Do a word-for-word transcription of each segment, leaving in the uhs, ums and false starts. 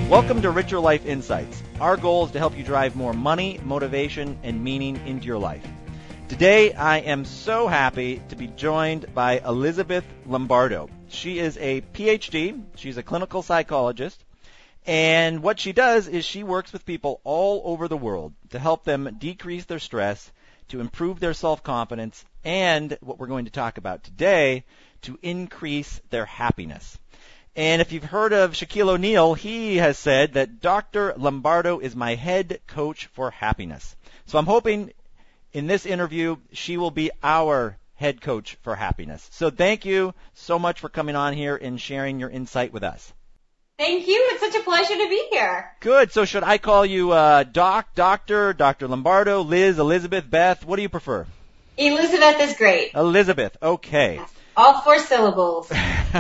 Welcome to Richer Life Insights. Our goal is to help you drive more money, motivation, and meaning into your life. Today, I am so happy to be joined by Elizabeth Lombardo. She is a P H D. She's a clinical psychologist. And what she does is she works with people all over the world to help them decrease their stress, to improve their self-confidence, and what we're going to talk about today, to increase their happiness. And if you've heard of Shaquille O'Neal, he has said that Doctor Lombardo is my head coach for happiness. So I'm hoping in this interview she will be our head coach for happiness. So thank you so much for coming on here and sharing your insight with us. Thank you. It's such a pleasure to be here. Good. So should I call you uh, Doc, Doctor, Doctor Lombardo, Liz, Elizabeth, Beth? What do you prefer? Elizabeth is great. Elizabeth. Okay. All four syllables.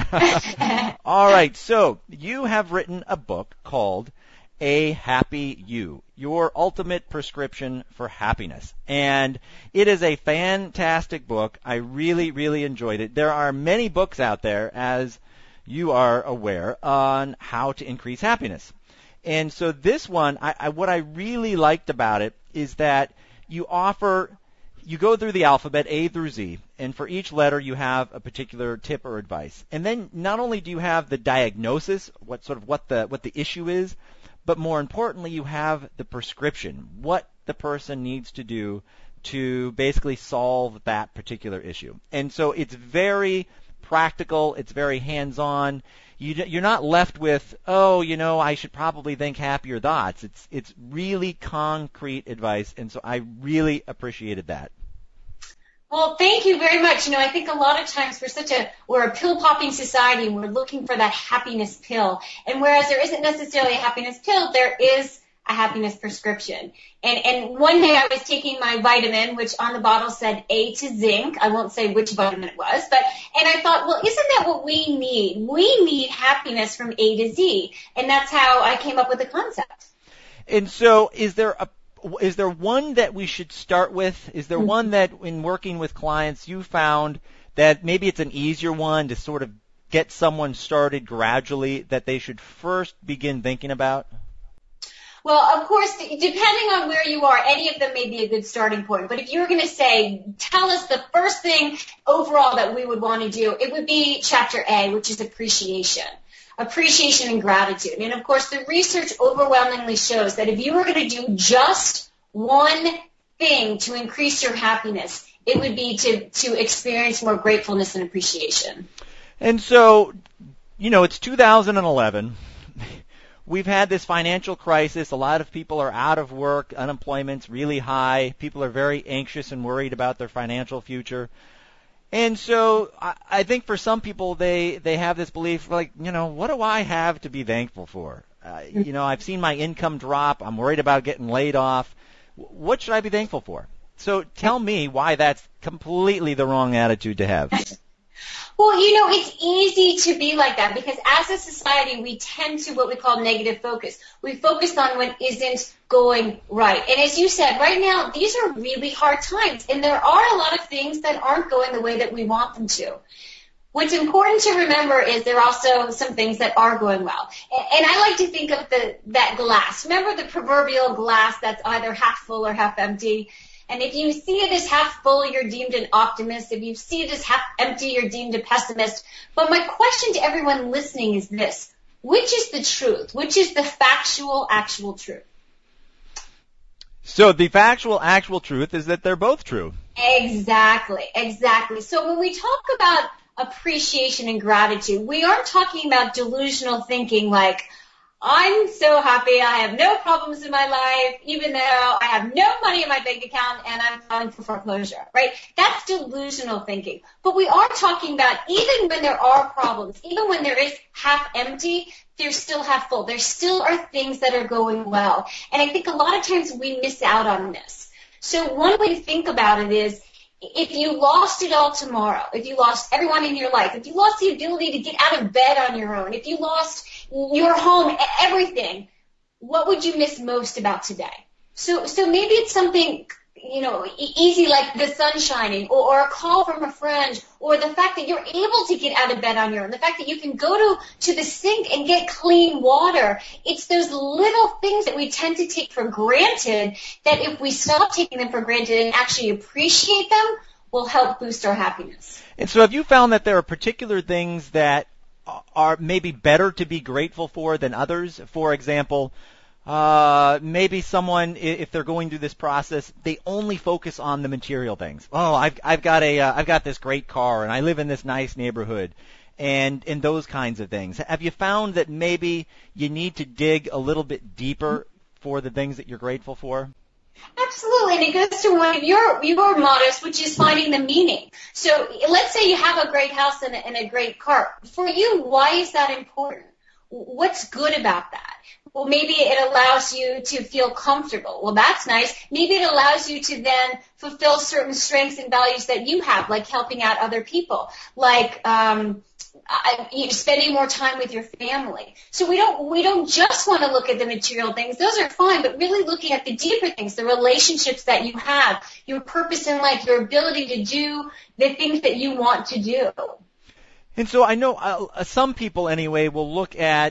All right. So you have written a book called A Happy You, Your Ultimate Prescription for Happiness. And it is a fantastic book. I really, really enjoyed it. There are many books out there, as you are aware, on how to increase happiness. And so this one, I, I, what I really liked about it is that you offer, you go through the alphabet A through Z, and for each letter you have a particular tip or advice. And then not only do you have the diagnosis, what sort of what the what the issue is, but more importantly you have the prescription, what the person needs to do to basically solve that particular issue. And so it's very practical, it's very hands-on. You, you're not left with, oh, you know, I should probably think happier thoughts. It's it's really concrete advice, and so I really appreciated that. Well, thank you very much. You know, I think a lot of times we're such a, we're a pill-popping society, and we're looking for that happiness pill. And whereas there isn't necessarily a happiness pill, there is a happiness prescription. And, and one day I was taking my vitamin, which on the bottle said A to zinc. I won't say which vitamin it was, but, and I thought, well, isn't that what we need? We need happiness from A to Z. And that's how I came up with the concept. And so is there a Is there one that we should start with? Is there one that in working with clients you found that maybe it's an easier one to sort of get someone started gradually that they should first begin thinking about? Well, of course, depending on where you are, any of them may be a good starting point. But if you were going to say, tell us the first thing overall that we would want to do, it would be chapter A, which is appreciation. Appreciation and gratitude. And, of course, the research overwhelmingly shows that if you were going to do just one thing to increase your happiness, it would be to, to experience more gratefulness and appreciation. And so, you know, it's two thousand eleven. We've had this financial crisis. A lot of people are out of work. Unemployment's really high. People are very anxious and worried about their financial future. And so I, I think for some people, they, they have this belief, like, you know, what do I have to be thankful for? Uh, you know, I've seen my income drop. I'm worried about getting laid off. What should I be thankful for? So tell me why that's completely the wrong attitude to have. Well, you know, it's easy to be like that because as a society, we tend to what we call negative focus. We focus on what isn't going right. And as you said, right now, these are really hard times, and there are a lot of things that aren't going the way that we want them to. What's important to remember is there are also some things that are going well. And I like to think of the that glass. Remember the proverbial glass that's either half full or half empty? And if you see it as half full, you're deemed an optimist. If you see it as half empty, you're deemed a pessimist. But my question to everyone listening is this. Which is the truth? Which is the factual, actual truth? So the factual, actual truth is that they're both true. Exactly, exactly. So when we talk about appreciation and gratitude, we aren't talking about delusional thinking like, I'm so happy, I have no problems in my life, even though I have no money in my bank account and I'm filing for foreclosure, right? That's delusional thinking. But we are talking about even when there are problems, even when there is half empty, there's still half full. There still are things that are going well. And I think a lot of times we miss out on this. So one way to think about it is, if you lost it all tomorrow, if you lost everyone in your life, if you lost the ability to get out of bed on your own, if you lost your home, everything, what would you miss most about today? So, so maybe it's something you know, e- easy like the sun shining, or, or a call from a friend, or the fact that you're able to get out of bed on your own, the fact that you can go to, to the sink and get clean water. It's those little things that we tend to take for granted that if we stop taking them for granted and actually appreciate them, will help boost our happiness. And so have you found that there are particular things that are maybe better to be grateful for than others? For example, Uh, maybe someone, if they're going through this process, they only focus on the material things. Oh, I've I've got a uh, I've got this great car, and I live in this nice neighborhood, and and those kinds of things. Have you found that maybe you need to dig a little bit deeper for the things that you're grateful for? Absolutely, and it goes to one of your your mottos, which is finding the meaning. So let's say you have a great house and a, and a great car. For you, why is that important? What's good about that? Well, maybe it allows you to feel comfortable. Well, that's nice. Maybe it allows you to then fulfill certain strengths and values that you have, like helping out other people, like um, I, you know, spending more time with your family. So we don't we don't just want to look at the material things; those are fine. But really looking at the deeper things, the relationships that you have, your purpose in life, your ability to do the things that you want to do. And so I know uh, some people, anyway, will look at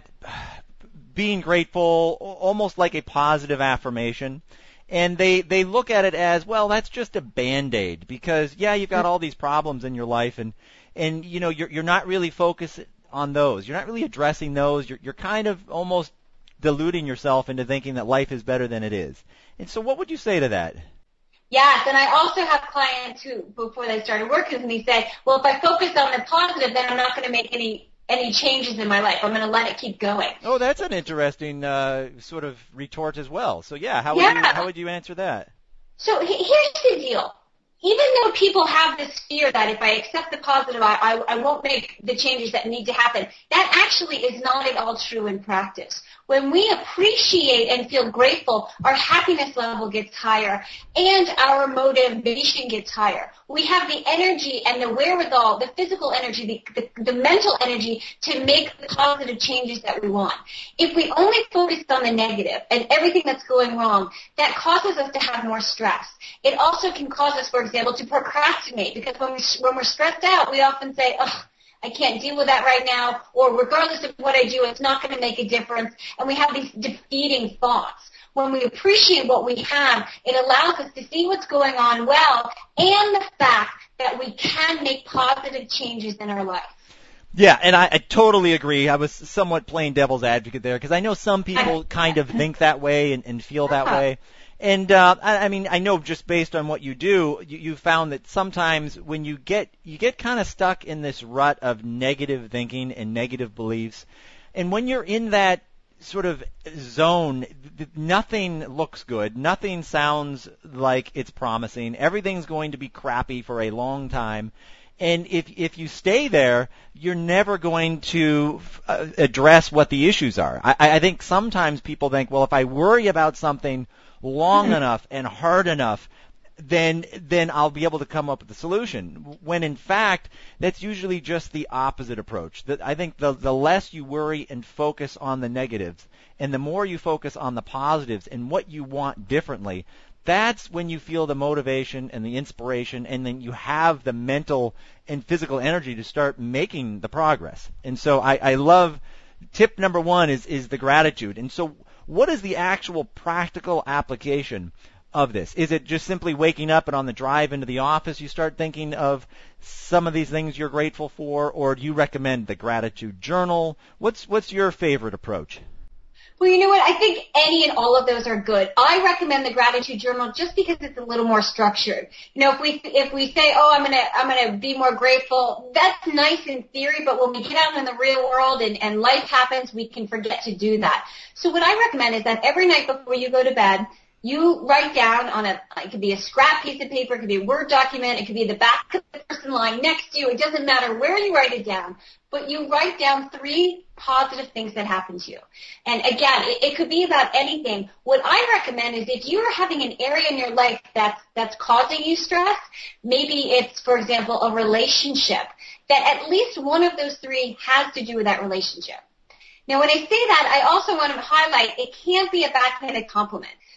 being grateful almost like a positive affirmation, and they they look at it as, well, that's just a Band-Aid, because yeah, you've got all these problems in your life, and and you know you're you're not really focused on those, you're not really addressing those, you're you're kind of almost deluding yourself into thinking that life is better than it is. And so what would you say to that? Yes, and I also have clients who, before they started working with me, say, well, if I focus on the positive, then I'm not going to make any any changes in my life. I'm going to let it keep going. Oh, that's an interesting uh, sort of retort as well. So, yeah, how would yeah. you how would you answer that? So here's the deal. Even though people have this fear that if I accept the positive, I, I, I won't make the changes that need to happen, that actually is not at all true in practice. When we appreciate and feel grateful, our happiness level gets higher and our motivation gets higher. We have the energy and the wherewithal, the physical energy, the, the, the mental energy to make the positive changes that we want. If we only focus on the negative and everything that's going wrong, that causes us to have more stress. It also can cause us, for example, to procrastinate, because when, we, when we're stressed out, we often say, ugh, I can't deal with that right now, or regardless of what I do, it's not going to make a difference, and we have these defeating thoughts. When we appreciate what we have, it allows us to see what's going on well, and the fact that we can make positive changes in our life. Yeah, and I, I totally agree. I was somewhat playing devil's advocate there, because I know some people kind of think that way and, and feel that way. And uh, I, I mean, I know just based on what you do, you, you found that sometimes when you get you get kind of stuck in this rut of negative thinking and negative beliefs, and when you're in that sort of zone, nothing looks good, nothing sounds like it's promising, everything's going to be crappy for a long time. And if if you stay there, you're never going to uh, address what the issues are. I, I think sometimes people think, well, if I worry about something long enough and hard enough, then then I'll be able to come up with a solution. When in fact, that's usually just the opposite approach. That I think the the less you worry and focus on the negatives, and the more you focus on the positives and what you want differently, that's when you feel the motivation and the inspiration, and then you have the mental and physical energy to start making the progress. And so I, I love tip number one is is the gratitude. And so what is the actual practical application of this? Is it just simply waking up and on the drive into the office you start thinking of some of these things you're grateful for, or do you recommend the gratitude journal? What's what's your favorite approach? Well, you know what? I think any and all of those are good. I recommend the gratitude journal just because it's a little more structured. You know, if we if we say, "Oh, I'm gonna I'm gonna be more grateful," that's nice in theory, but when we get out in the real world and, and life happens, we can forget to do that. So what I recommend is that every night before you go to bed, you write down on a, it could be a scrap piece of paper, it could be a Word document, it could be the back of the person lying next to you. It doesn't matter where you write it down, but you write down three positive things that happen to you. And again, it, it could be about anything. What I recommend is if you are having an area in your life that's, that's causing you stress, maybe it's, for example, a relationship, that at least one of those three has to do with that relationship. Now, when I say that, I also want to highlight it can't be a backhanded compliment.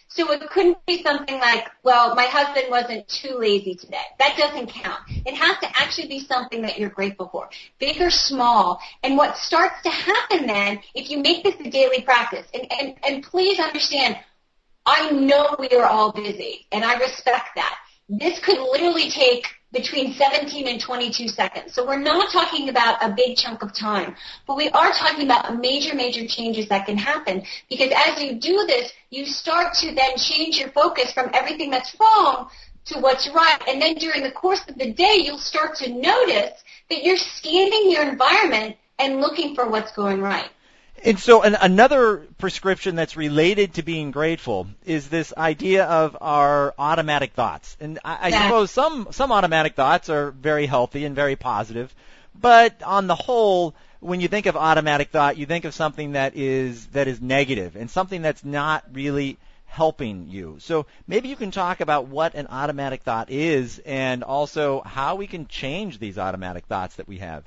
So it couldn't be something like, well, my husband wasn't too lazy today. That doesn't count. It has to actually be something that you're grateful for, big or small. And what starts to happen then, if you make this a daily practice, and, and, and please understand, I know we are all busy, and I respect that. This could literally take between seventeen and twenty-two seconds. So we're not talking about a big chunk of time, but we are talking about major, major changes that can happen. Because as you do this, you start to then change your focus from everything that's wrong to what's right. And then during the course of the day, you'll start to notice that you're scanning your environment and looking for what's going right. And so an, another prescription that's related to being grateful is this idea of our automatic thoughts. And I, I Yeah. suppose some, some automatic thoughts are very healthy and very positive, but on the whole, when you think of automatic thought, you think of something that is that is negative and something that's not really helping you. So maybe you can talk about what an automatic thought is and also how we can change these automatic thoughts that we have.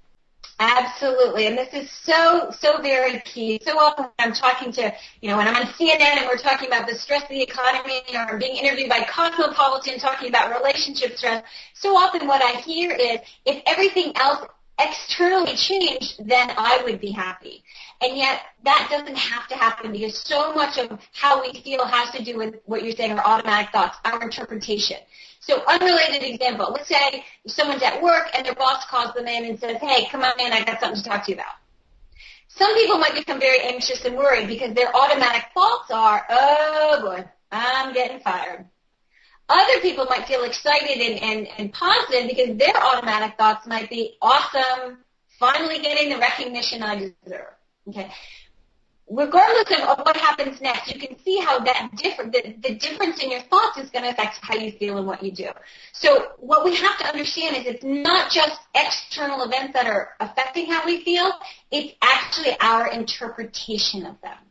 Absolutely, and this is so, so very key. So often when I'm talking to, you know, when I'm on C N N and we're talking about the stress of the economy, or I'm being interviewed by Cosmopolitan talking about relationship stress, so often what I hear is, if everything else externally changed, then I would be happy. And yet that doesn't have to happen, because so much of how we feel has to do with what you're saying, our automatic thoughts, our interpretation. So unrelated example, let's say someone's at work and their boss calls them in and says, hey, come on in, I got something to talk to you about. Some people might become very anxious and worried because their automatic thoughts are, oh boy, I'm getting fired. Other people might feel excited and, and, and positive because their automatic thoughts might be, awesome, finally getting the recognition I deserve. Okay. Regardless of, of what happens next, you can see how that different, the, the difference in your thoughts is going to affect how you feel and what you do. So what we have to understand is it's not just external events that are affecting how we feel, it's actually our interpretation of them.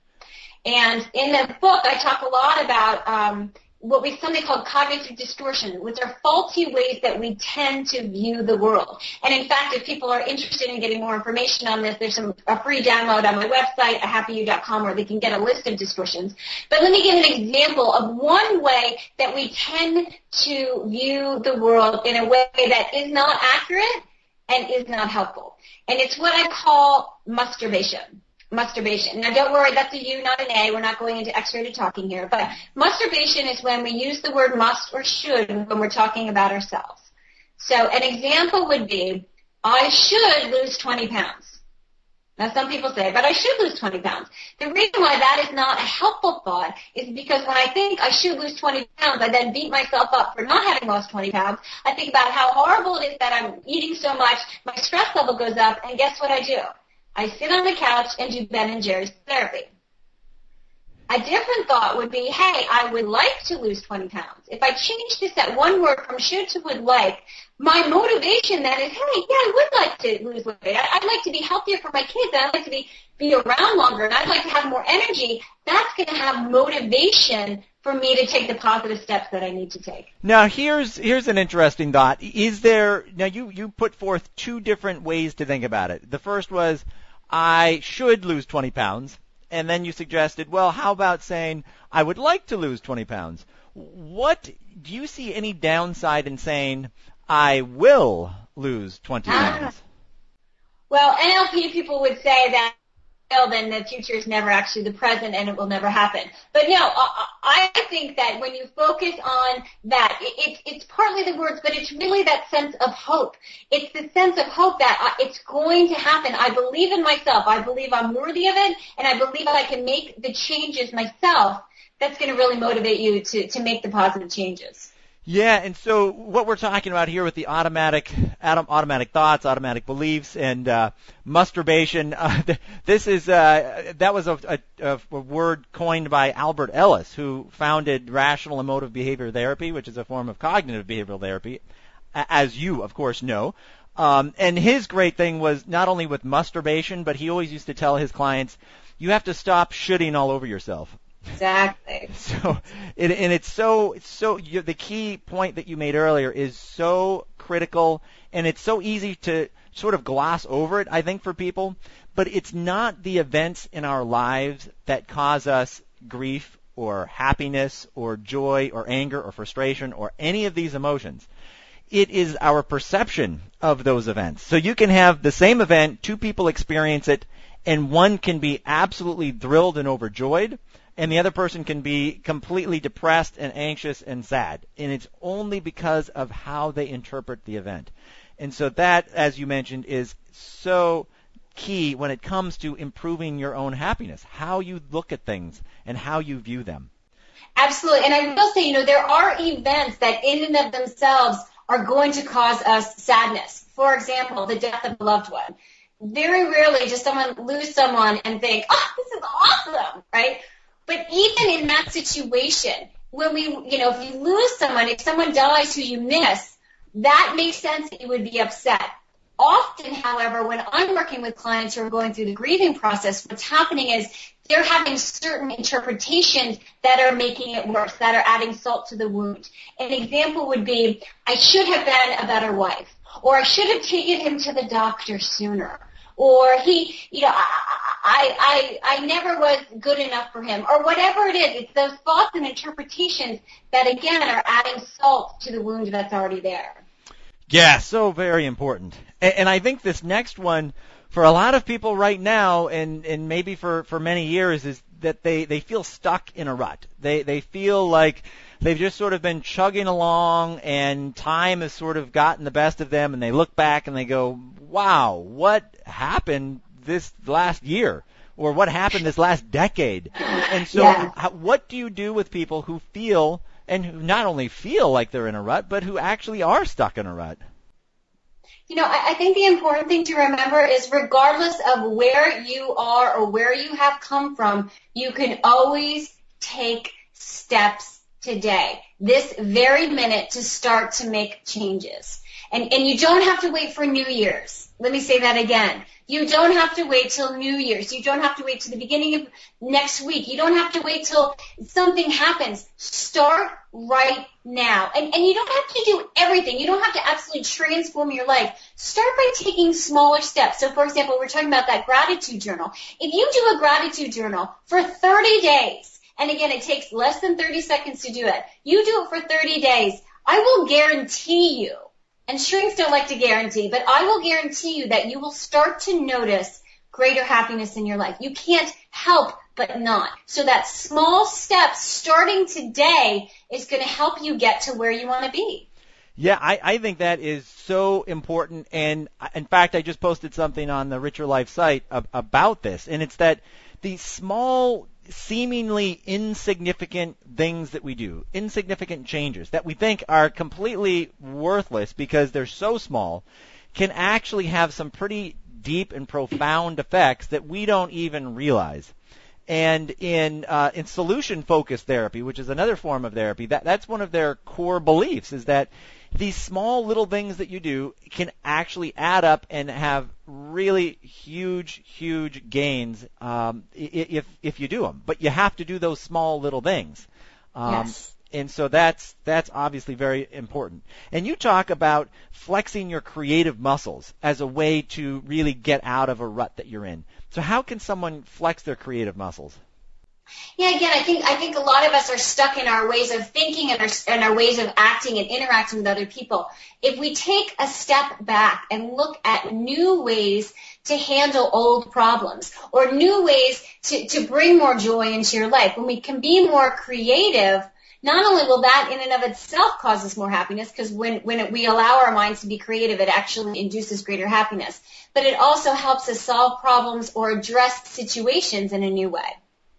And in the book, I talk a lot about um, what we something called cognitive distortion, which are faulty ways that we tend to view the world. And in fact, if people are interested in getting more information on this, there's some, a free download on my website, a happy you dot com, where they can get a list of distortions. But let me give an example of one way that we tend to view the world in a way that is not accurate and is not helpful. And it's what I call masturbation. Masturbation. Now, don't worry, that's a U, not an A. We're not going into X-rated talking here. But masturbation is when we use the word must or should when we're talking about ourselves. So an example would be, I should lose twenty pounds. Now, some people say, but I should lose twenty pounds. The reason why that is not a helpful thought is because when I think I should lose twenty pounds, I then beat myself up for not having lost twenty pounds. I think about how horrible it is that I'm eating so much, my stress level goes up, and guess what I do? I sit on the couch and do Ben and Jerry's therapy. A different thought would be, hey, I would like to lose twenty pounds. If I change this at one word from should to would like, my motivation then is, hey, yeah, I would like to lose weight. I'd like to be healthier for my kids. I'd like to be, be around longer, and I'd like to have more energy. That's going to have motivation for me to take the positive steps that I need to take. Now, here's here's an interesting thought. Is there now you you put forth two different ways to think about it. The first was, I should lose twenty pounds, and then you suggested, well, how about saying I would like to lose twenty pounds? What do you see any downside in saying I will lose twenty pounds? Ah. Well, N L P people would say that, well, then the future is never actually the present and it will never happen. But no, I think that when you focus on that, it's, it's partly the words, but it's really that sense of hope. It's the sense of hope that it's going to happen. I believe in myself. I believe I'm worthy of it, and I believe I can make the changes myself. That's going to really motivate you to, to make the positive changes. Yeah, and so what we're talking about here with the automatic automatic thoughts, automatic beliefs, and uh, masturbation, uh, this is uh, that was a, a, a word coined by Albert Ellis, who founded Rational Emotive Behavior Therapy, which is a form of cognitive behavioral therapy, as you, of course, know. Um, and his great thing was not only with masturbation, but he always used to tell his clients, you have to stop shitting all over yourself. Exactly. So, it, and it's so, it's so, you, the key point that you made earlier is so critical, and it's so easy to sort of gloss over it, I think, for people, but it's not the events in our lives that cause us grief or happiness or joy or anger or frustration or any of these emotions. It is our perception of those events. So you can have the same event, two people experience it, and one can be absolutely thrilled and overjoyed, and the other person can be completely depressed and anxious and sad. And it's only because of how they interpret the event. And so that, as you mentioned, is so key when it comes to improving your own happiness, how you look at things and how you view them. Absolutely. And I will say, you know, there are events that in and of themselves are going to cause us sadness. For example, the death of a loved one. Very rarely does someone lose someone and think, oh, this is awesome, right? But even in that situation, when we, you know, if you lose someone, if someone dies who you miss, that makes sense that you would be upset. Often, however, when I'm working with clients who are going through the grieving process, what's happening is they're having certain interpretations that are making it worse, that are adding salt to the wound. An example would be, I should have been a better wife, or I should have taken him to the doctor sooner, or he, you know, I, I, I, I never was good enough for him, or whatever it is. It's those thoughts and interpretations that, again, are adding salt to the wound that's already there. Yeah, so very important. And, and I think this next one, for a lot of people right now, and, and maybe for, for many years, is that they, they feel stuck in a rut. They they feel like they've just sort of been chugging along, and time has sort of gotten the best of them, and they look back and they go, wow, what happened this last year? Or what happened this last decade? And so Yeah. how, what do you do with people who feel, and who not only feel like they're in a rut, but who actually are stuck in a rut? You know, I, I think the important thing to remember is regardless of where you are or where you have come from, you can always take steps today, this very minute, to start to make changes. And, and you don't have to wait for New Year's. Let me say that again. You don't have to wait till New Year's. You don't have to wait till the beginning of next week. You don't have to wait till something happens. Start right now. And, and you don't have to do everything. You don't have to absolutely transform your life. Start by taking smaller steps. So, for example, we're talking about that gratitude journal. If you do a gratitude journal for thirty days, and again, it takes less than thirty seconds to do it, you do it for thirty days, I will guarantee you, and shrinks don't like to guarantee, but I will guarantee you that you will start to notice greater happiness in your life. You can't help but not. So that small step starting today is going to help you get to where you want to be. Yeah, I, I think that is so important. And in fact, I just posted something on the Richer Life site ab- about this. And it's that these small, seemingly insignificant things that we do, insignificant changes that we think are completely worthless because they're so small, can actually have some pretty deep and profound effects that we don't even realize. And in uh, in solution-focused therapy, which is another form of therapy, that that's one of their core beliefs, is that these small little things that you do can actually add up and have really huge, huge gains um, if if you do them. But you have to do those small little things. Um, yes. And so that's that's obviously very important. And you talk about flexing your creative muscles as a way to really get out of a rut that you're in. So how can someone flex their creative muscles? Yeah, again, I think I think a lot of us are stuck in our ways of thinking and our, and our ways of acting and interacting with other people. If we take a step back and look at new ways to handle old problems or new ways to, to bring more joy into your life, when we can be more creative, not only will that in and of itself cause us more happiness, because when, when it, we allow our minds to be creative, it actually induces greater happiness, but it also helps us solve problems or address situations in a new way.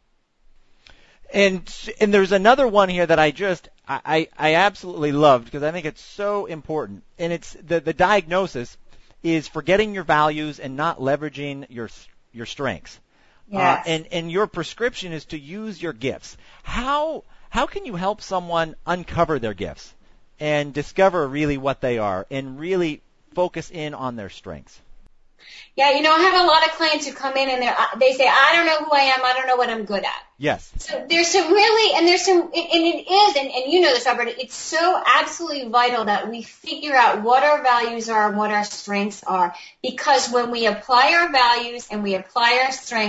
And and there's another one here that I just I, I absolutely loved because I think it's so important. And it's the, the diagnosis is forgetting your values and not leveraging your your strengths. Yes. Uh, and and your prescription is to use your gifts. How how can you help someone uncover their gifts and discover really what they are and really focus in on their strengths? Yeah, you know, I have a lot of clients who come in and they they say, I don't know who I am, I don't know what I'm good at. Yes. So there's some really, and there's some, and it is, and, and you know this, Robert, it's so absolutely vital that we figure out what our values are and what our strengths are, because when we apply our values and we apply our strengths,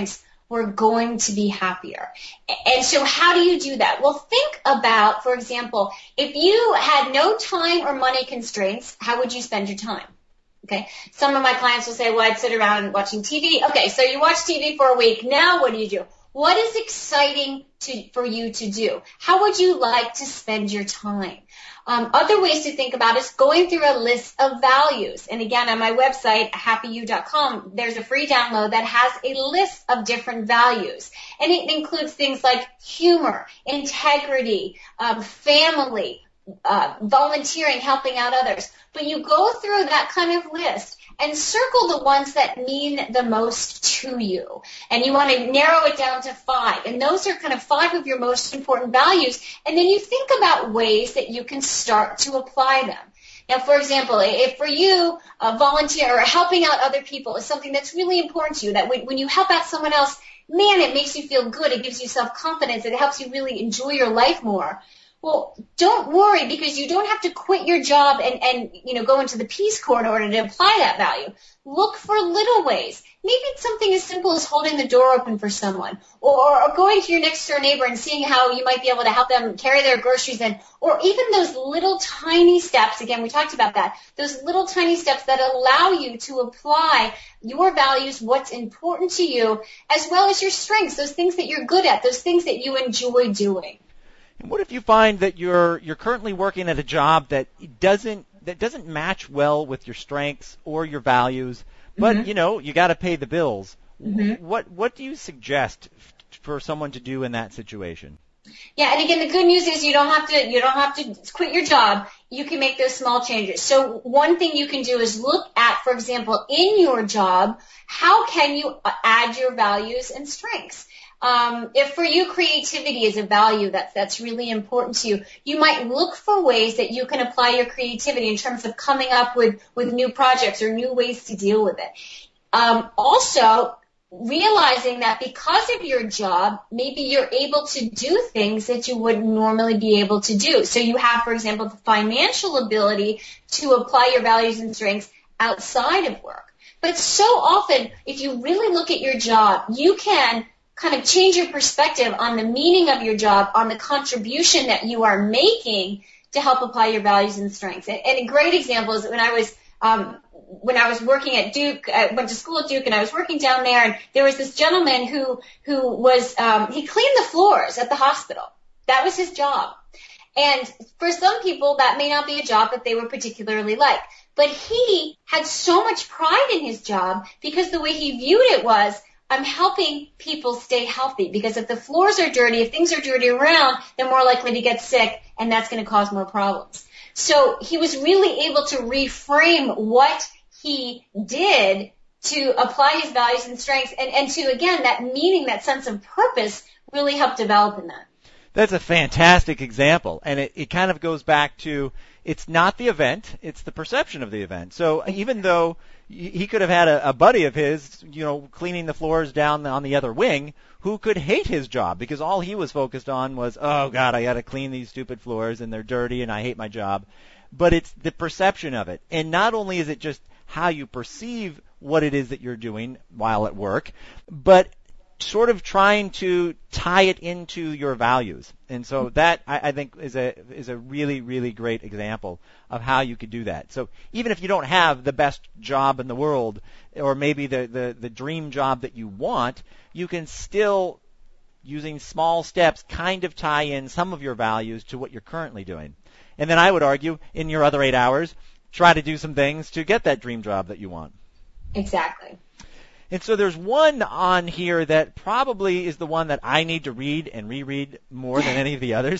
we're going to be happier. And so how do you do that? Well, think about, for example, if you had no time or money constraints, how would you spend your time? Okay. Some of my clients will say, well, I'd sit around watching T V. Okay. So you watch T V for a week. Now what do you do? What is exciting to, for you to do? How would you like to spend your time? Um, other ways to think about is going through a list of values. And again, on my website, happy you dot com, there's a free download that has a list of different values. And it includes things like humor, integrity, um, family, uh, volunteering, helping out others. But you go through that kind of list and circle the ones that mean the most to you. And you want to narrow it down to five. And those are kind of five of your most important values. And then you think about ways that you can start to apply them. Now, for example, if for you, uh, volunteer or helping out other people is something that's really important to you, that when, when you help out someone else, man, it makes you feel good. It gives you self-confidence. It helps you really enjoy your life more. Well, don't worry, because you don't have to quit your job and, and, you know, go into the Peace Corps in order to apply that value. Look for little ways. Maybe it's something as simple as holding the door open for someone, or, or going to your next door neighbor and seeing how you might be able to help them carry their groceries in, or even those little tiny steps. Again, we talked about that. Those little tiny steps that allow you to apply your values, what's important to you, as well as your strengths, those things that you're good at, those things that you enjoy doing. And what if you find that you're you're currently working at a job that doesn't that doesn't match well with your strengths or your values, but mm-hmm. you know, you got to pay the bills. Mm-hmm. What what do you suggest for someone to do in that situation? Yeah, and again, the good news is you don't have to you don't have to quit your job. You can make those small changes. So one thing you can do is look at, for example, in your job, how can you add your values and strengths? Um, if for you creativity is a value that's, that's really important to you, you might look for ways that you can apply your creativity in terms of coming up with, with new projects or new ways to deal with it. Um, also, realizing that because of your job, maybe you're able to do things that you wouldn't normally be able to do. So you have, for example, the financial ability to apply your values and strengths outside of work. But so often, if you really look at your job, you can kind of change your perspective on the meaning of your job, on the contribution that you are making to help apply your values and strengths. And, and a great example is when I was um, when I was working at Duke, I went to school at Duke, and I was working down there, and there was this gentleman who who was um, he cleaned the floors at the hospital. That was his job. And for some people, that may not be a job that they were particularly like. But he had so much pride in his job because the way he viewed it was, I'm helping people stay healthy, because if the floors are dirty, if things are dirty around, they're more likely to get sick, and that's going to cause more problems. So he was really able to reframe what he did to apply his values and strengths, and, and to, again, that meaning, that sense of purpose really helped develop in that. That's a fantastic example, and it, it kind of goes back to, it's not the event, it's the perception of the event. So even though he could have had a, a buddy of his, you know, cleaning the floors down on the other wing, who could hate his job because all he was focused on was, oh, God, I got to clean these stupid floors, and they're dirty, and I hate my job. But it's the perception of it. And not only is it just how you perceive what it is that you're doing while at work, but sort of trying to tie it into your values. And so that, I, I think, is a is a really, really great example of how you could do that. So even if you don't have the best job in the world, or maybe the, the, the dream job that you want, you can still, using small steps, kind of tie in some of your values to what you're currently doing. And then I would argue, in your other eight hours, try to do some things to get that dream job that you want. Exactly. And so there's one on here that probably is the one that I need to read and reread more than any of the others.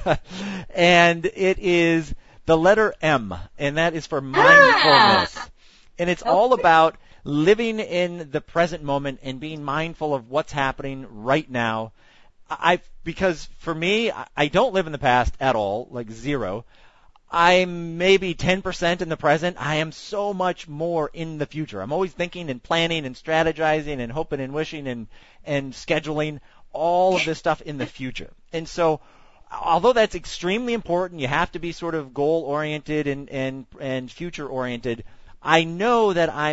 And it is the letter M, and that is for mindfulness. Ah! And it's all about living in the present moment and being mindful of what's happening right now. I because for me, I don't live in the past at all, like zero. I'm maybe ten percent in the present. I am so much more in the future. I'm always thinking and planning and strategizing and hoping and wishing and, and scheduling all of this stuff in the future. And so, although that's extremely important, you have to be sort of goal-oriented and, and, and future-oriented, I know that I'm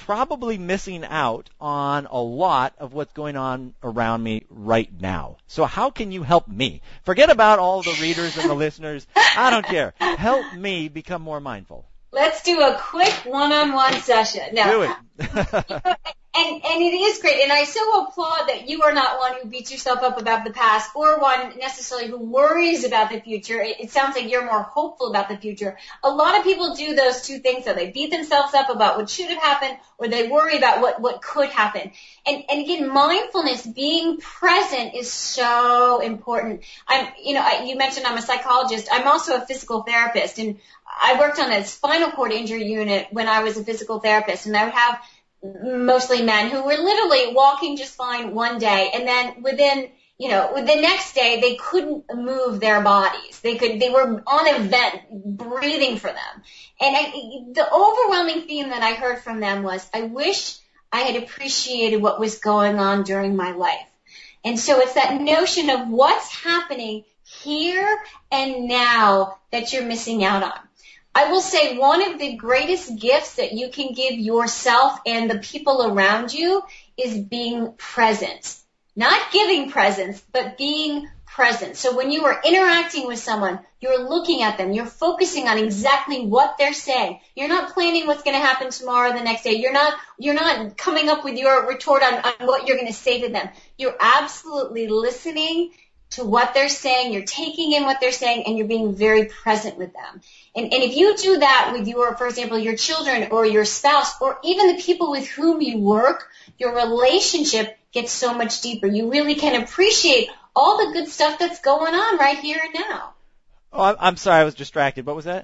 probably missing out on a lot of what's going on around me right now. So how can you help me? Forget about all the readers and the listeners. I don't care. Help me become more mindful. Let's do a quick one-on-one session. Now, do it. And, and it is great, and I so applaud that you are not one who beats yourself up about the past or one necessarily who worries about the future. It, it sounds like you're more hopeful about the future. A lot of people do those two things, though. They beat themselves up about what should have happened, or they worry about what, what could happen. And, and again, mindfulness, being present, is so important. I'm, you know, I, you mentioned I'm a psychologist. I'm also a physical therapist, and I worked on a spinal cord injury unit when I was a physical therapist, and I would have mostly men who were literally walking just fine one day, and then within, you know, the next day they couldn't move their bodies. They could, they were on a vent, breathing for them. And I, the overwhelming theme that I heard from them was, I wish I had appreciated what was going on during my life. And so it's that notion of what's happening here and now that you're missing out on. I will say one of the greatest gifts that you can give yourself and the people around you is being present. Not giving presents, but being present. So when you are interacting with someone, you're looking at them, you're focusing on exactly what they're saying. You're not planning what's going to happen tomorrow or the next day. You're not, you're not coming up with your retort on, on what you're going to say to them. You're absolutely listening to what they're saying, you're taking in what they're saying, and you're being very present with them. And, and if you do that with your, for example, your children or your spouse or even the people with whom you work, your relationship gets so much deeper. You really can appreciate all the good stuff that's going on right here and now. Oh, I'm sorry, I was distracted. What was that?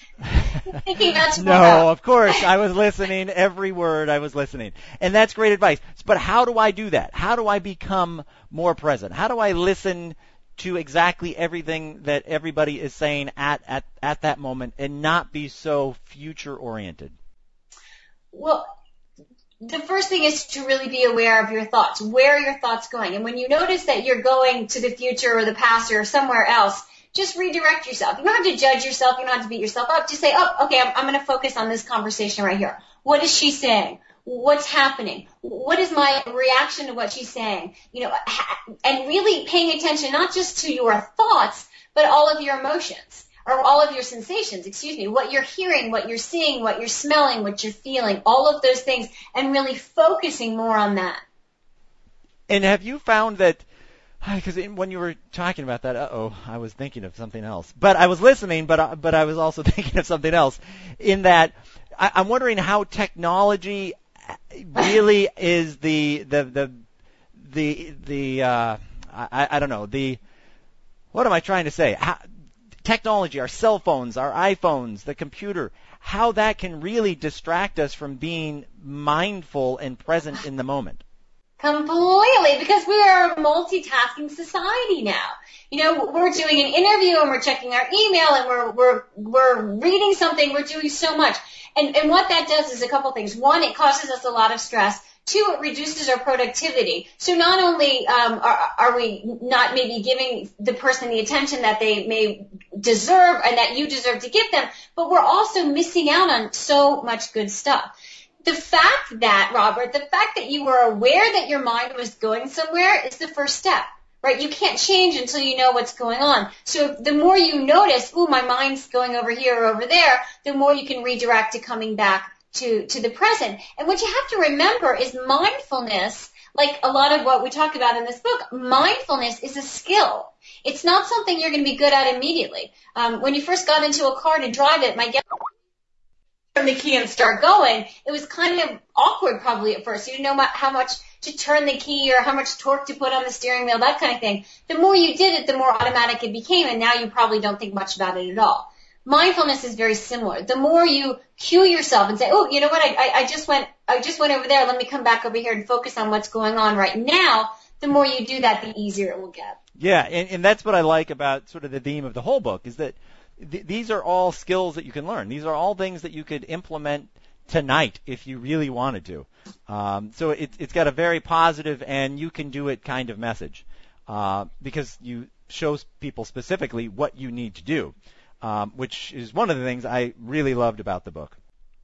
Thinking that's no, of course. I was listening. Every word I was listening. And that's great advice. But how do I do that? How do I become more present? How do I listen to exactly everything that everybody is saying at, at, at that moment and not be so future-oriented? Well, the first thing is to really be aware of your thoughts. Where are your thoughts going? And when you notice that you're going to the future or the past or somewhere else, just redirect yourself. You don't have to judge yourself. You don't have to beat yourself up. Just say, oh, okay, I'm, I'm going to focus on this conversation right here. What is she saying? What's happening? What is my reaction to what she's saying? You know, and really paying attention not just to your thoughts, but all of your emotions or all of your sensations, excuse me, what you're hearing, what you're seeing, what you're smelling, what you're feeling, all of those things, and really focusing more on that. And have you found that, because when you were talking about that, uh-oh, I was thinking of something else. But I was listening, but I, but I was also thinking of something else. In that, I, I'm wondering how technology really is the the the the the uh, I, I don't know the what am I trying to say? How, technology, our cell phones, our iPhones, the computer, how that can really distract us from being mindful and present in the moment. Completely, because we are a multitasking society now. You know, we're doing an interview and we're checking our email and we're we're we're reading something. We're doing so much, and and what that does is a couple things. One, it causes us a lot of stress. Two, it reduces our productivity. So not only um, are, are we not maybe giving the person the attention that they may deserve and that you deserve to give them, but we're also missing out on so much good stuff. The fact that, Robert, the fact that you were aware that your mind was going somewhere is the first step, right? You can't change until you know what's going on. So the more you notice, ooh, my mind's going over here or over there, the more you can redirect to coming back to, to the present. And what you have to remember is mindfulness, like a lot of what we talk about in this book, mindfulness is a skill. It's not something you're going to be good at immediately. Um, when you first got into a car to drive it, my guess turn the key and start going, it was kind of awkward probably at first. You didn't know how much to turn the key or how much torque to put on the steering wheel, that kind of thing. The more you did it, the more automatic it became, and now you probably don't think much about it at all. Mindfulness is very similar. The more you cue yourself and say, oh, you know what, I, I, I just went, I just went over there, let me come back over here and focus on what's going on right now, the more you do that, the easier it will get. Yeah, and, and that's what I like about sort of the theme of the whole book, is that th- these are all skills that you can learn. These are all things that you could implement tonight if you really wanted to. Um, so it, it's got a very positive and you can do it kind of message, uh, because you show people specifically what you need to do, um, which is one of the things I really loved about the book.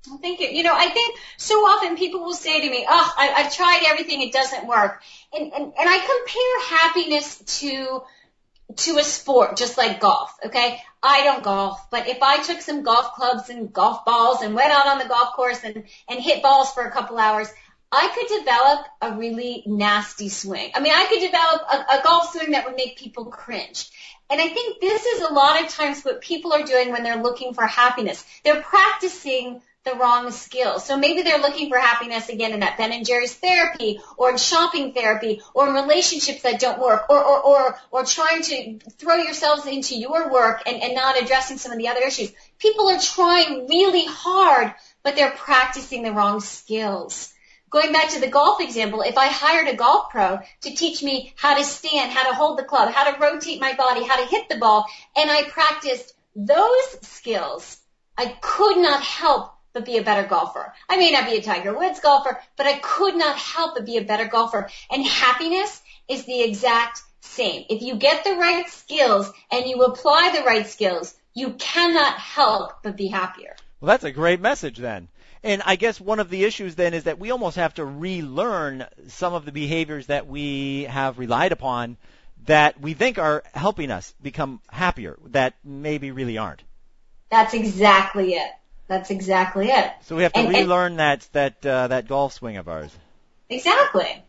Well, thank you. You know, I think so often people will say to me, oh, I, I've tried everything, it doesn't work. And, and, and I compare happiness to, to a sport, just like golf, okay? I don't golf, but if I took some golf clubs and golf balls and went out on the golf course and, and hit balls for a couple hours, I could develop a really nasty swing. I mean, I could develop a, a golf swing that would make people cringe. And I think this is a lot of times what people are doing when they're looking for happiness. They're practicing the wrong skills. So maybe they're looking for happiness again in that Ben and Jerry's therapy, or in shopping therapy, or in relationships that don't work, or or or, or trying to throw yourselves into your work and, and not addressing some of the other issues. People are trying really hard, but they're practicing the wrong skills. Going back to the golf example, if I hired a golf pro to teach me how to stand, how to hold the club, how to rotate my body, how to hit the ball, and I practiced those skills, I could not help but be a better golfer. I may not be a Tiger Woods golfer, but I could not help but be a better golfer. And happiness is the exact same. If you get the right skills and you apply the right skills, you cannot help but be happier. Well, that's a great message then. And I guess one of the issues then is that we almost have to relearn some of the behaviors that we have relied upon that we think are helping us become happier, that maybe really aren't. That's exactly it. That's exactly it. So we have to and, relearn and, that that uh, that golf swing of ours. Exactly.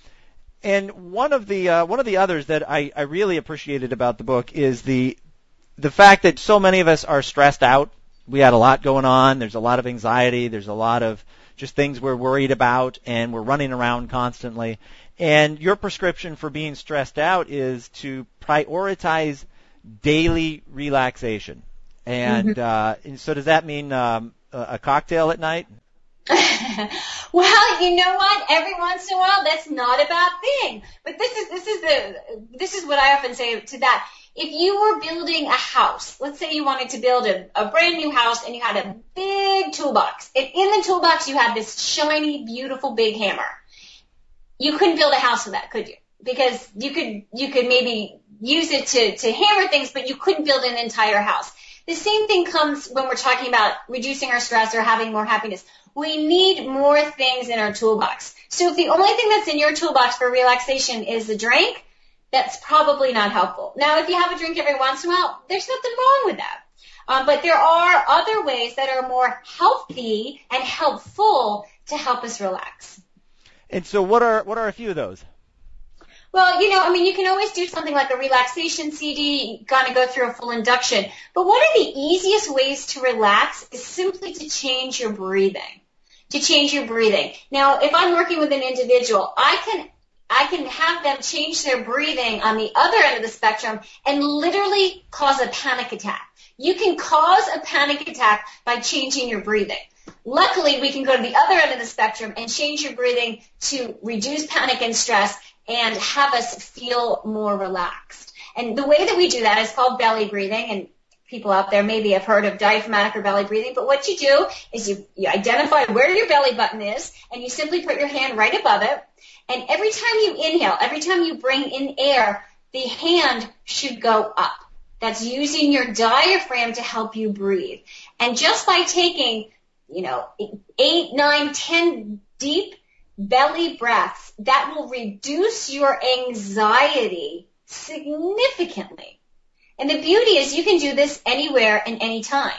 And one of the uh, one of the others that I, I really appreciated about the book is the the fact that so many of us are stressed out. We had a lot going on. There's a lot of anxiety. There's a lot of just things we're worried about, and we're running around constantly. And your prescription for being stressed out is to prioritize daily relaxation. And, mm-hmm. uh, and so does that mean um, a, a cocktail at night? Well, you know what? Every once in a while, that's not a bad thing. But this is this is the this is what I often say to that. If you were building a house, let's say you wanted to build a, a brand new house and you had a big toolbox. And in the toolbox, you had this shiny, beautiful, big hammer. You couldn't build a house with that, could you? Because you could you could maybe use it to to hammer things, but you couldn't build an entire house. The same thing comes when we're talking about reducing our stress or having more happiness. We need more things in our toolbox. So if the only thing that's in your toolbox for relaxation is a drink, that's probably not helpful. Now, if you have a drink every once in a while, there's nothing wrong with that. Um, but there are other ways that are more healthy and helpful to help us relax. And so what are what are a few of those? Well, you know, I mean, you can always do something like a relaxation C D, you kind of go through a full induction. But one of the easiest ways to relax is simply to change your breathing. To change your breathing. Now, if I'm working with an individual, I can I can have them change their breathing on the other end of the spectrum and literally cause a panic attack. You can cause a panic attack by changing your breathing. Luckily, we can go to the other end of the spectrum and change your breathing to reduce panic and stress and have us feel more relaxed. And the way that we do that is called belly breathing, and people out there maybe have heard of diaphragmatic or belly breathing, but what you do is you, you identify where your belly button is, and you simply put your hand right above it, and every time you inhale, every time you bring in air, the hand should go up. That's using your diaphragm to help you breathe. And just by taking, you know, eight, nine, ten deep belly breaths, that will reduce your anxiety significantly. And the beauty is you can do this anywhere and anytime.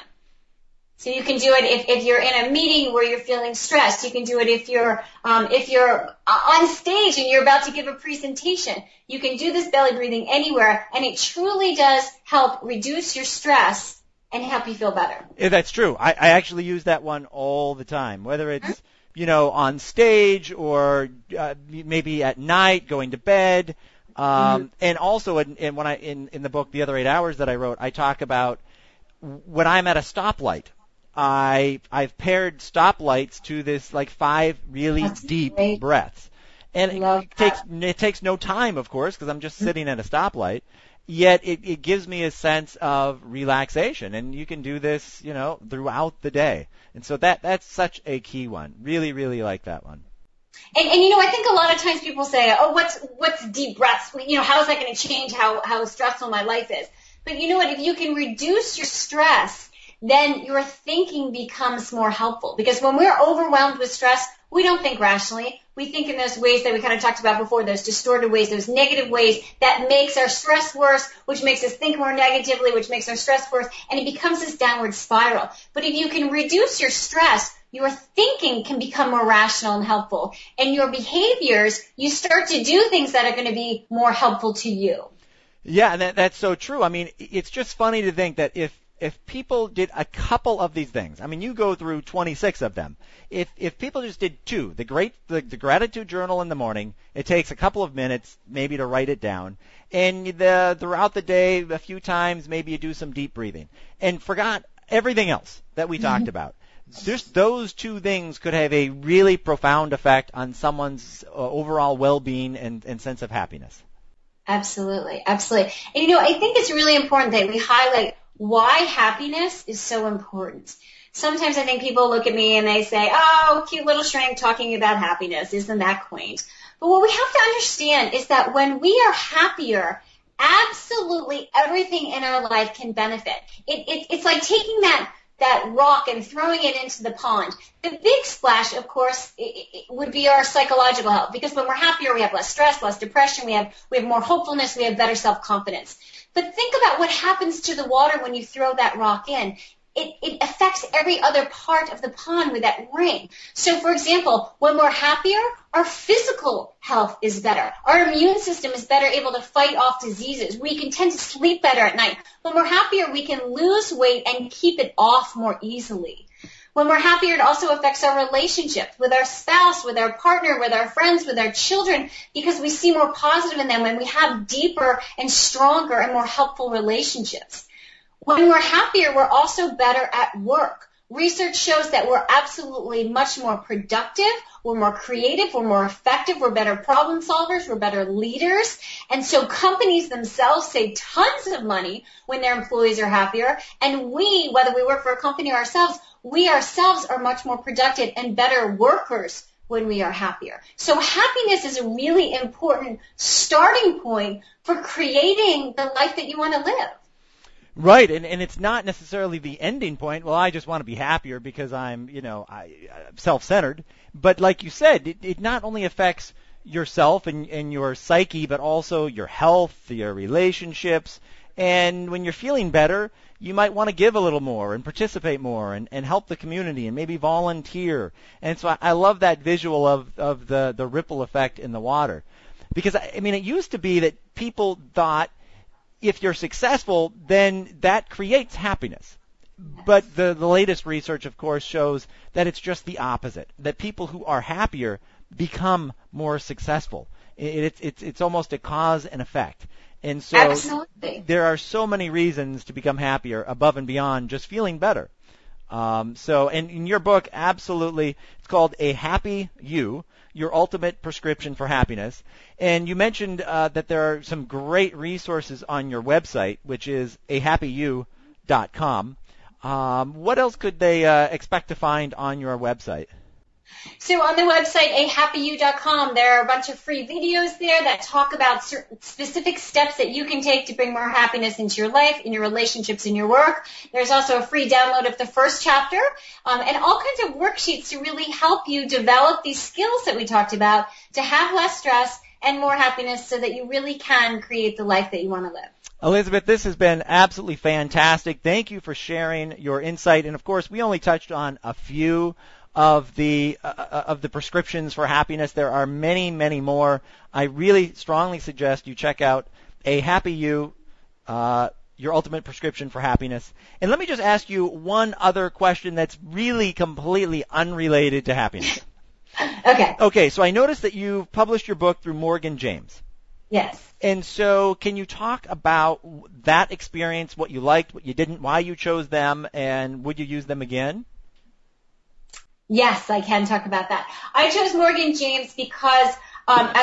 So you can do it if, if you're in a meeting where you're feeling stressed. You can do it if you're um, if you're on stage and you're about to give a presentation. You can do this belly breathing anywhere, and it truly does help reduce your stress and help you feel better. Yeah, that's true. I, I actually use that one all the time, whether it's mm-hmm. you know on stage or uh, maybe at night going to bed. Um, mm-hmm. And also, in, in when I in, in the book, The Other Eight Hours that I wrote, I talk about when I'm at a stoplight. I I've paired stoplights to this like five really That's deep great. breaths, and it, it takes it takes no time, of course, because I'm just sitting at a stoplight. Yet it, it gives me a sense of relaxation, and you can do this, you know, throughout the day. And so that that's such a key one. Really, really like that one. And, and you know, I think a lot of times people say, "Oh, what's what's deep breaths? You know, how is that going to change how how stressful my life is?" But you know what? If you can reduce your stress, then your thinking becomes more helpful. Because when we're overwhelmed with stress, we don't think rationally. We think in those ways that we kind of talked about before, those distorted ways, those negative ways that makes our stress worse, which makes us think more negatively, which makes our stress worse, and it becomes this downward spiral. But if you can reduce your stress, your thinking can become more rational and helpful. And your behaviors, you start to do things that are going to be more helpful to you. Yeah, and that, that's so true. I mean, it's just funny to think that if if people did a couple of these things, I mean, you go through twenty-six of them. If if people just did two, the great the, the gratitude journal in the morning, it takes a couple of minutes maybe to write it down, and the throughout the day a few times maybe you do some deep breathing, and forgot everything else that we talked about. Just those two things could have a really profound effect on someone's uh, overall well-being and, and sense of happiness. Absolutely, absolutely. And, you know, I think it's really important that we highlight why happiness is so important. Sometimes I think people look at me and they say, oh, cute little shrink talking about happiness. Isn't that quaint? But what we have to understand is that when we are happier, absolutely everything in our life can benefit. It, it, it's like taking that that rock and throwing it into the pond. The big splash, of course, it, it would be our psychological health, because when we're happier, we have less stress, less depression, we have we have more hopefulness, we have better self-confidence. But think about what happens to the water when you throw that rock in. It, it affects every other part of the pond with that ring. So, for example, when we're happier, our physical health is better. Our immune system is better able to fight off diseases. We can tend to sleep better at night. When we're happier, we can lose weight and keep it off more easily. When we're happier, it also affects our relationships with our spouse, with our partner, with our friends, with our children, because we see more positive in them and we have deeper and stronger and more helpful relationships. When we're happier, we're also better at work. Research shows that we're absolutely much more productive, we're more creative, we're more effective, we're better problem solvers, we're better leaders. And so companies themselves save tons of money when their employees are happier. And we, whether we work for a company or ourselves, we ourselves are much more productive and better workers when we are happier. So happiness is a really important starting point for creating the life that you want to live. Right, and, and it's not necessarily the ending point. Well, I just want to be happier because I'm, you know, I, I'm self-centered. But like you said, it, it not only affects yourself and, and your psyche, but also your health, your relationships. And when you're feeling better, you might want to give a little more and participate more and, and help the community and maybe volunteer. And so I, I love that visual of, of the, the ripple effect in the water. Because, I mean, it used to be that people thought, if you're successful, then that creates happiness. But the, the latest research, of course, shows that it's just the opposite, that people who are happier become more successful. It, it's, it's, it's almost a cause and effect. And so Absolutely. There are so many reasons to become happier above and beyond just feeling better. Um, so, and in your book, absolutely, it's called A Happy You, Your Ultimate Prescription for Happiness. And you mentioned uh, that there are some great resources on your website, which is a happy you dot com. Um, what else could they uh, expect to find on your website? So on the website, a happy you dot com, there are a bunch of free videos there that talk about certain specific steps that you can take to bring more happiness into your life, in your relationships, in your work. There's also a free download of the first chapter, um, and all kinds of worksheets to really help you develop these skills that we talked about to have less stress and more happiness so that you really can create the life that you want to live. Elizabeth, this has been absolutely fantastic. Thank you for sharing your insight. And, of course, we only touched on a few of the uh, of the prescriptions for happiness. There are many, many more. I really strongly suggest you check out A Happy You, uh, Your Ultimate Prescription for Happiness. And let me just ask you one other question that's really completely unrelated to happiness. Okay. Okay, so I noticed that you published your book through Morgan James. Yes. And so can you talk about that experience, what you liked, what you didn't, why you chose them, and would you use them again? Yes, I can talk about that. I chose Morgan James because um, at the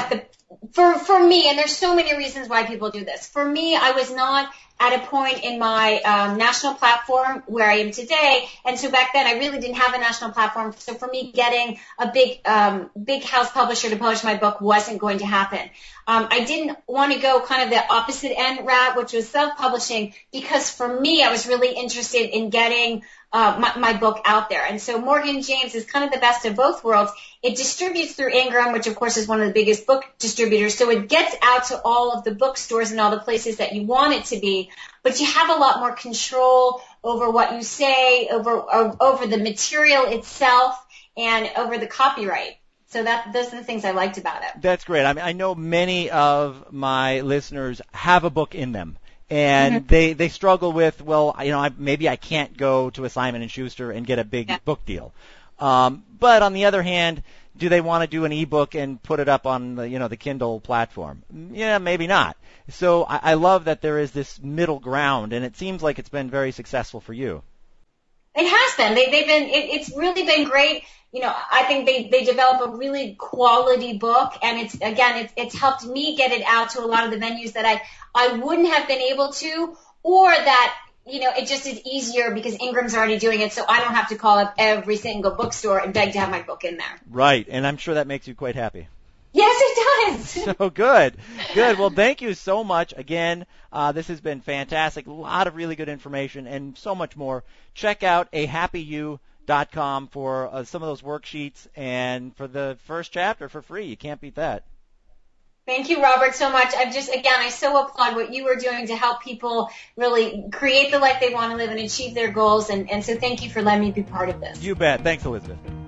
for for me, and there's so many reasons why people do this. For me, I was not at a point in my um, national platform where I am today, and so back then I really didn't have a national platform. So for me, getting a big um, big house publisher to publish my book wasn't going to happen. Um, I didn't want to go kind of the opposite end route, which was self-publishing, because for me, I was really interested in getting uh, my, my book out there. And so Morgan James is kind of the best of both worlds. It distributes through Ingram, which of course is one of the biggest book distributors. So it gets out to all of the bookstores and all the places that you want it to be. But you have a lot more control over what you say, over over the material itself, and over the copyright. So that those are the things I liked about it. That's great. I mean, I know many of my listeners have a book in them, and mm-hmm. they they struggle with, well, you know, I, maybe I can't go to a Simon and Schuster and get a big yeah. book deal. Um, but on the other hand, do they want to do an ebook and put it up on the, you know, the Kindle platform? Yeah, maybe not. So I, I love that there is this middle ground, and it seems like it's been very successful for you. It has been. They, they've been. It, it's really been great. You know, I think they they develop a really quality book, and it's again, it's it's helped me get it out to a lot of the venues that I I wouldn't have been able to, or that, you know, it just is easier because Ingram's already doing it, so I don't have to call up every single bookstore and beg to have my book in there. Right, and I'm sure that makes you quite happy. Yes, it does. So good. Good. Well, thank you so much. Again, uh, this has been fantastic. A lot of really good information and so much more. Check out a happy you dot com for uh, some of those worksheets and for the first chapter for free. You can't beat that. Thank you, Robert, so much. I've just, again, I so applaud what you are doing to help people really create the life they want to live and achieve their goals. And, and so thank you for letting me be part of this. You bet. Thanks, Elizabeth.